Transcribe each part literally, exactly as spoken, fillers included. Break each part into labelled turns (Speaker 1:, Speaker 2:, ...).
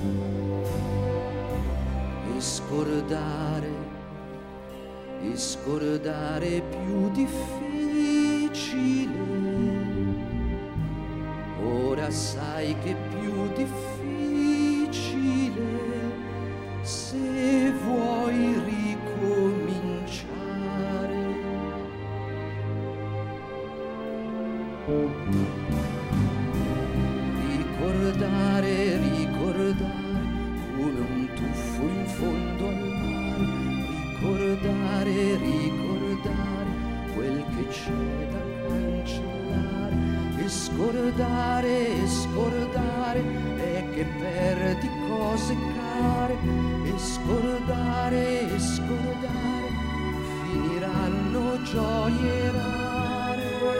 Speaker 1: E scordare, e scordare è più difficile. Ora sai che è più difficile se vuoi ricominciare. Ricordare, ricordare come un tuffo in fondo al mare. Ricordare, ricordare quel che c'è da cancellare. E scordare, e scordare è che perdi cose care. E scordare, e scordare finiranno gioie rare.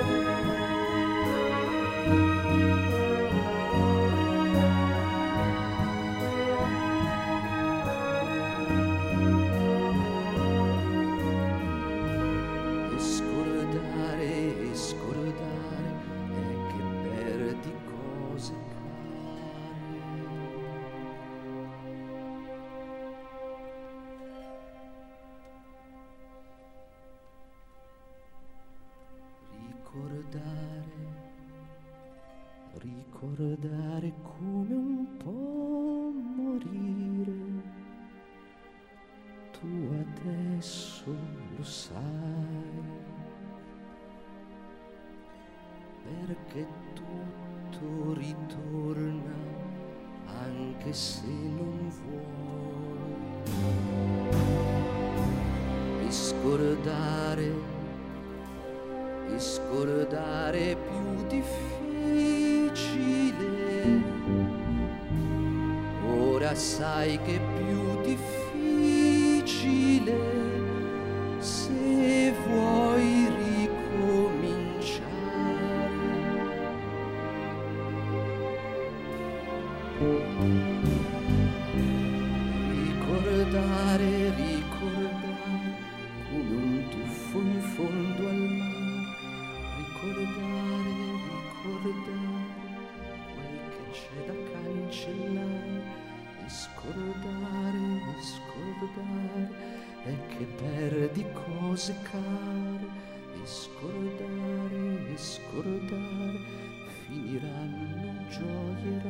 Speaker 1: E scordare, e scordare è che perdi cose care. Ricordare, ricordare come un po' morire. Tu adesso lo sai, perché tutto ritorna anche se non vuoi. E scordare, e scordare è più difficile. Ora sai che è più difficile se vuoi ricominciare. Ricordare, ricordare come un tuffo in fondo al mare. Ricordare, ricordare quel che c'è da cancellare. E scordare, e scordare è che perdi cose care. E scordare, e scordare finiranno gioie